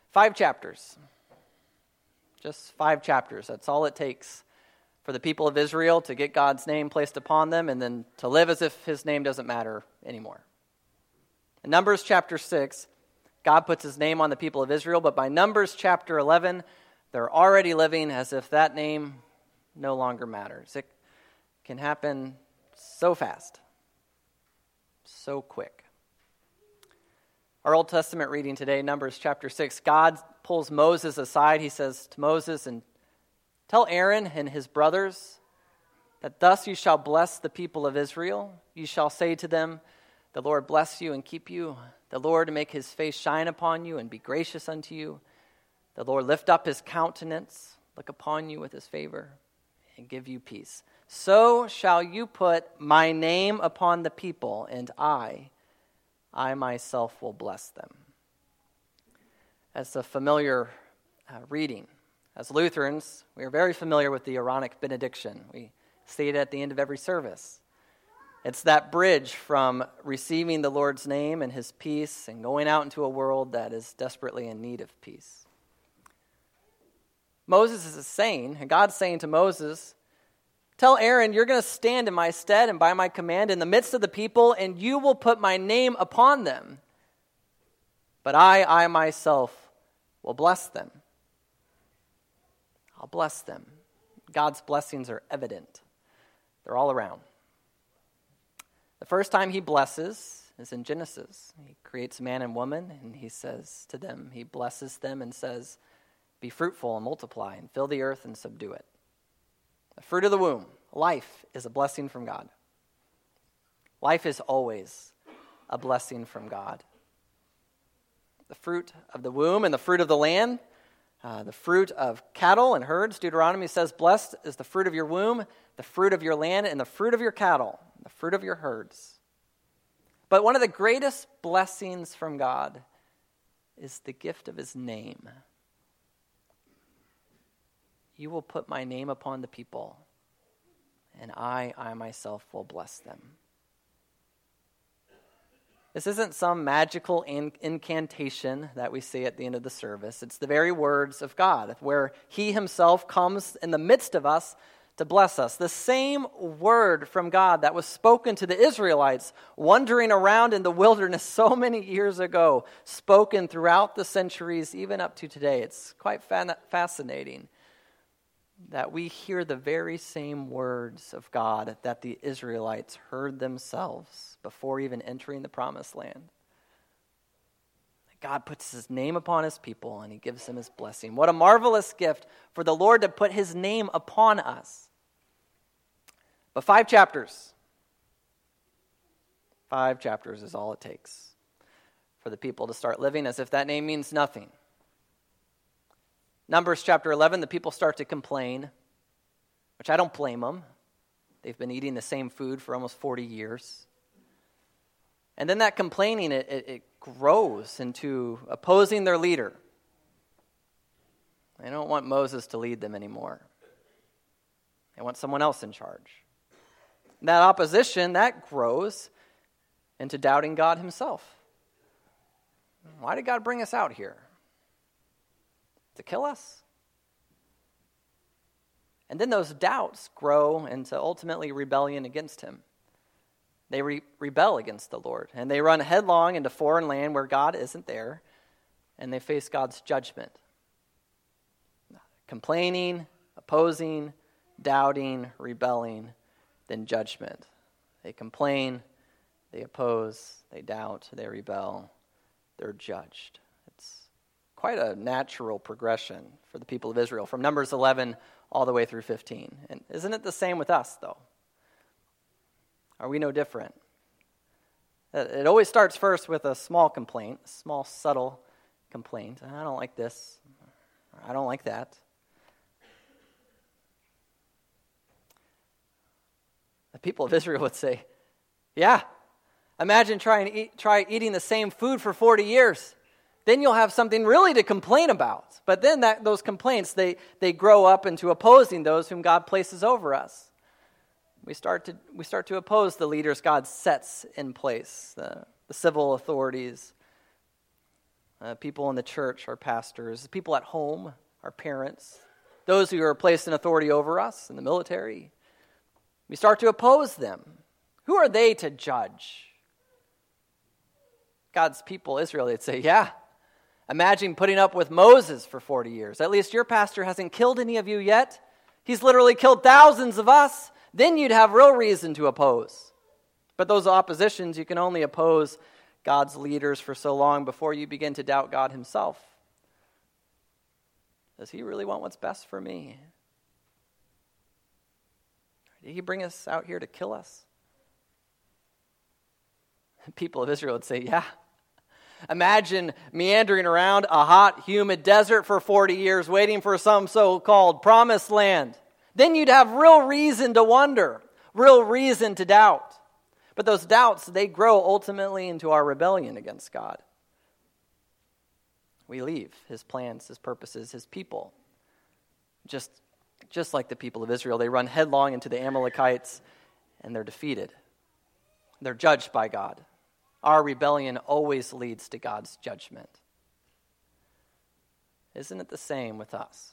5 chapters. Just 5 chapters. That's all it takes for the people of Israel to get God's name placed upon them and then to live as if his name doesn't matter anymore. In Numbers chapter 6, God puts his name on the people of Israel, but by Numbers chapter 11, they're already living as if that name no longer matters. It can happen so fast, so quick. Our Old Testament reading today, Numbers chapter 6, God pulls Moses aside. He says to Moses, "And tell Aaron and his brothers that thus you shall bless the people of Israel. You shall say to them, the Lord bless you and keep you. The Lord make his face shine upon you and be gracious unto you. The Lord lift up his countenance, look upon you with his favor, and give you peace. So shall you put my name upon the people, and I myself will bless them." That's a familiar reading. As Lutherans, we are very familiar with the Aaronic benediction. We say it at the end of every service. It's that bridge from receiving the Lord's name and his peace and going out into a world that is desperately in need of peace. Moses is saying, and God's saying to Moses, tell Aaron, you're going to stand in my stead and by my command in the midst of the people, and you will put my name upon them. But I myself will bless them. I'll bless them. God's blessings are evident. They're all around. The first time he blesses is in Genesis. He creates man and woman, and he says to them, he blesses them and says, be fruitful and multiply and fill the earth and subdue it. The fruit of the womb, life, is a blessing from God. Life is always a blessing from God. The fruit of the womb and the fruit of the land, the fruit of cattle and herds. Deuteronomy says, blessed is the fruit of your womb, the fruit of your land, and the fruit of your cattle, the fruit of your herds. But one of the greatest blessings from God is the gift of his name. You will put my name upon the people, and I myself will bless them. This isn't some magical incantation that we say at the end of the service. It's the very words of God, where he himself comes in the midst of us to bless us. The same word from God that was spoken to the Israelites wandering around in the wilderness so many years ago, spoken throughout the centuries, even up to today. It's quite fascinating that we hear the very same words of God that the Israelites heard themselves before even entering the promised land. God puts his name upon his people and he gives them his blessing. What a marvelous gift for the Lord to put his name upon us. But 5 chapters. 5 chapters is all it takes for the people to start living as if that name means nothing. Numbers chapter 11, the people start to complain, which I don't blame them. They've been eating the same food for almost 40 years. And then that complaining, it grows into opposing their leader. They don't want Moses to lead them anymore. They want someone else in charge. And that opposition, that grows into doubting God himself. Why did God bring us out here? To kill us? And then those doubts grow into ultimately rebellion against him. They rebel against the Lord, and they run headlong into foreign land where God isn't there, and they face God's judgment. Complaining, opposing, doubting, rebelling, then judgment. They complain, they oppose, they doubt, they rebel, they're judged. It's quite a natural progression for the people of Israel from Numbers 11 all the way through 15. And isn't it the same with us, though? Are we no different? It always starts first with a small complaint, a small, subtle complaint. I don't like this. I don't like that. The people of Israel would say, yeah, imagine try eating the same food for 40 years. Then you'll have something really to complain about. But then those complaints, they grow up into opposing those whom God places over us. We start to oppose the leaders God sets in place, the civil authorities. people in the church, our pastors, people at home, our parents, those who are placed in authority over us in the military. We start to oppose them. Who are they to judge? God's people, Israel, they'd say, yeah, imagine putting up with Moses for 40 years. At least your pastor hasn't killed any of you yet. He's literally killed thousands of us. Then you'd have real reason to oppose. But those oppositions, you can only oppose God's leaders for so long before you begin to doubt God himself. Does he really want what's best for me? Did he bring us out here to kill us? The people of Israel would say, yeah. Imagine meandering around a hot, humid desert for 40 years waiting for some so-called promised land. Then you'd have real reason to wonder, real reason to doubt. But those doubts, they grow ultimately into our rebellion against God. We leave his plans, his purposes, his people. Just like the people of Israel, they run headlong into the Amalekites and they're defeated. They're judged by God. Our rebellion always leads to God's judgment. Isn't it the same with us?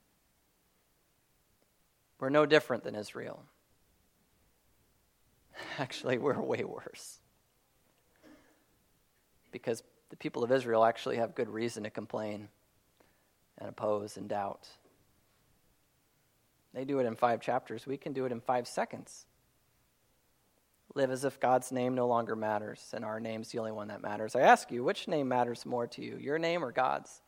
We're no different than Israel. Actually, we're way worse. Because the people of Israel actually have good reason to complain and oppose and doubt. They do it in 5 chapters. We can do it in 5 seconds. Live as if God's name no longer matters, and our name's the only one that matters. I ask you, which name matters more to you, your name or God's?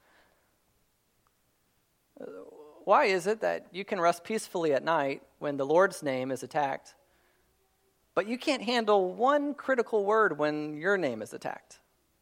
Why is it that you can rest peacefully at night when the Lord's name is attacked, but you can't handle one critical word when your name is attacked?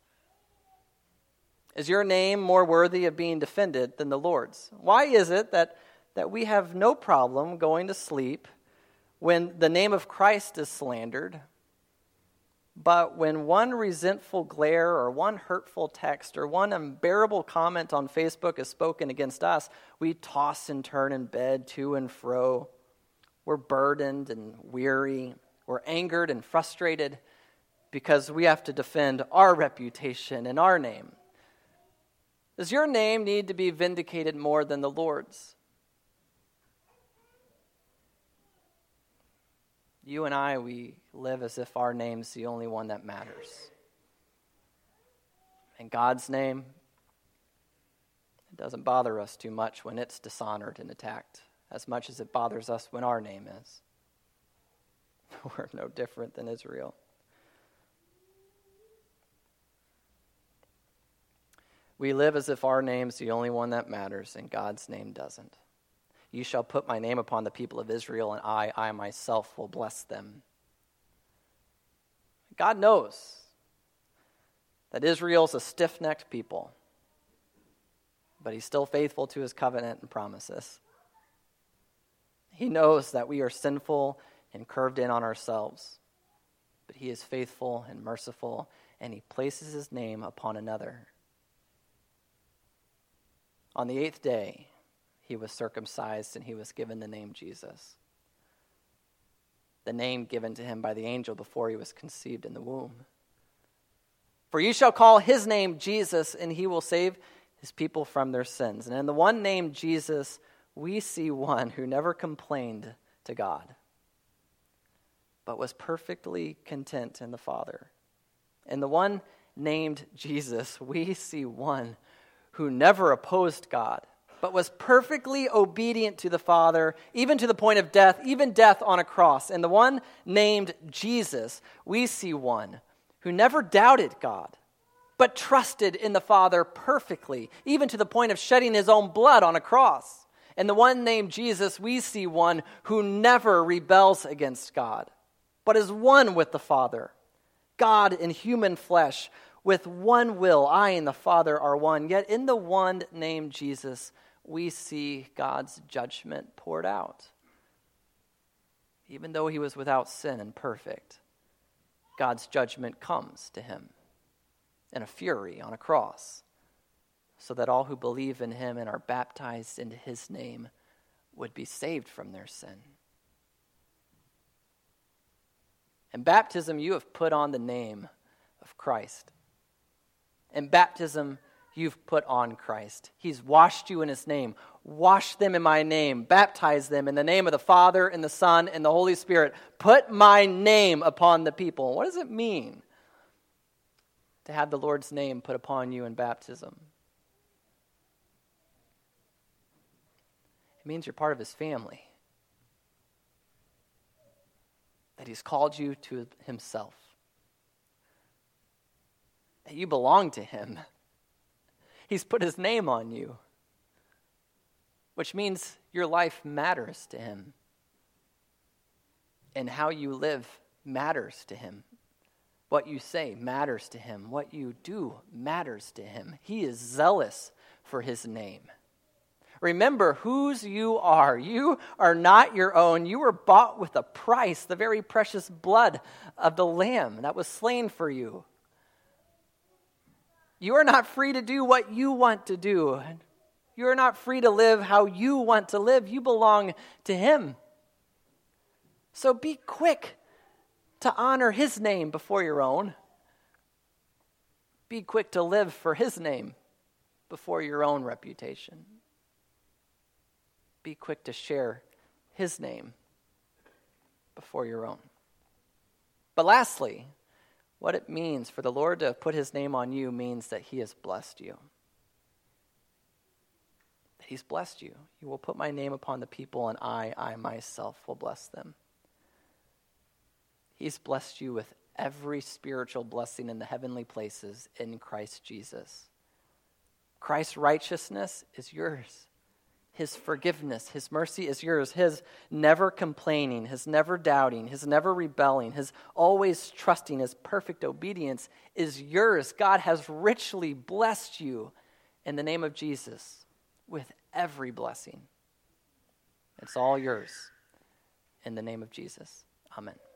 Is your name more worthy of being defended than the Lord's? Why is it that we have no problem going to sleep when the name of Christ is slandered, but when one resentful glare or one hurtful text or one unbearable comment on Facebook is spoken against us, we toss and turn in bed to and fro. We're burdened and weary. We're angered and frustrated because we have to defend our reputation and our name. Does your name need to be vindicated more than the Lord's? You and I, we live as if our name's the only one that matters. And God's name, it doesn't bother us too much when it's dishonored and attacked, as much as it bothers us when our name is. We're no different than Israel. We live as if our name's the only one that matters, and God's name doesn't. You shall put my name upon the people of Israel, and I myself will bless them. God knows that Israel's a stiff-necked people, but he's still faithful to his covenant and promises. He knows that we are sinful and curved in on ourselves, but he is faithful and merciful, and he places his name upon another. On the 8th day, he was circumcised and he was given the name Jesus, the name given to him by the angel before he was conceived in the womb. For you shall call his name Jesus, and he will save his people from their sins. And in the one named Jesus, we see one who never complained to God, but was perfectly content in the Father. In the one named Jesus, we see one who never opposed God, but was perfectly obedient to the Father, even to the point of death, even death on a cross. And the one named Jesus, we see one who never doubted God, but trusted in the Father perfectly, even to the point of shedding his own blood on a cross. And the one named Jesus, we see one who never rebels against God, but is one with the Father, God in human flesh, with one will. I and the Father are one. Yet in the one named Jesus, we see God's judgment poured out. Even though he was without sin and perfect, God's judgment comes to him in a fury on a cross, so that all who believe in him and are baptized into his name would be saved from their sin. In baptism, you have put on the name of Christ. In baptism, you've put on Christ. He's washed you in his name. Wash them in my name. Baptize them in the name of the Father and the Son and the Holy Spirit. Put my name upon the people. What does it mean to have the Lord's name put upon you in baptism? It means you're part of his family. That he's called you to himself. That you belong to him. He's put his name on you. Which means your life matters to him. And how you live matters to him. What you say matters to him. What you do matters to him. He is zealous for his name. Remember whose you are. You are not your own. You were bought with a price, the very precious blood of the Lamb that was slain for you. You are not free to do what you want to do. You are not free to live how you want to live. You belong to him. So be quick to honor his name before your own. Be quick to live for his name before your own reputation. Be quick to share his name before your own. But lastly, what it means for the Lord to put his name on you means that he has blessed you. That he's blessed you. You will put my name upon the people, and I myself will bless them. He's blessed you with every spiritual blessing in the heavenly places in Christ Jesus. Christ's righteousness is yours. His forgiveness, his mercy is yours. His never complaining, his never doubting, his never rebelling, his always trusting, his perfect obedience is yours. God has richly blessed you in the name of Jesus with every blessing. It's all yours in the name of Jesus. Amen.